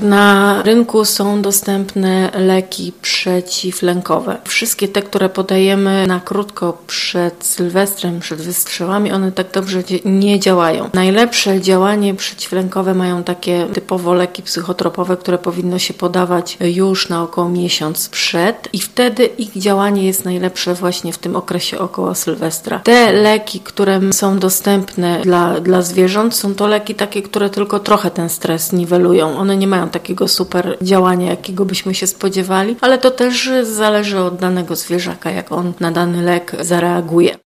Na rynku są dostępne leki przeciwlękowe. Wszystkie te, które podajemy na krótko przed Sylwestrem, przed wystrzałami, one tak dobrze nie działają. Najlepsze działanie przeciwlękowe mają takie typowo leki psychotropowe, które powinno się podawać już na około miesiąc przed i wtedy ich działanie jest najlepsze właśnie w tym okresie około Sylwestra. Te leki, które są dostępne dla zwierząt, są to leki takie, które tylko trochę ten stres niwelują. One nie mają takiego super działania, jakiego byśmy się spodziewali, ale to też zależy od danego zwierzaka, jak on na dany lek zareaguje.